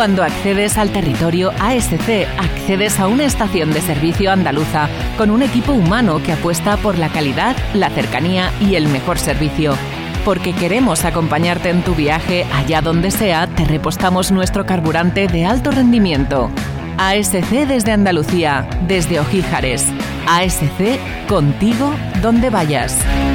Cuando accedes al territorio ASC, accedes a una estación de servicio andaluza con un equipo humano que apuesta por la calidad, la cercanía y el mejor servicio. Porque queremos acompañarte en tu viaje allá donde sea, te repostamos nuestro carburante de alto rendimiento. ASC desde Andalucía, desde Ojíjares. ASC, contigo donde vayas.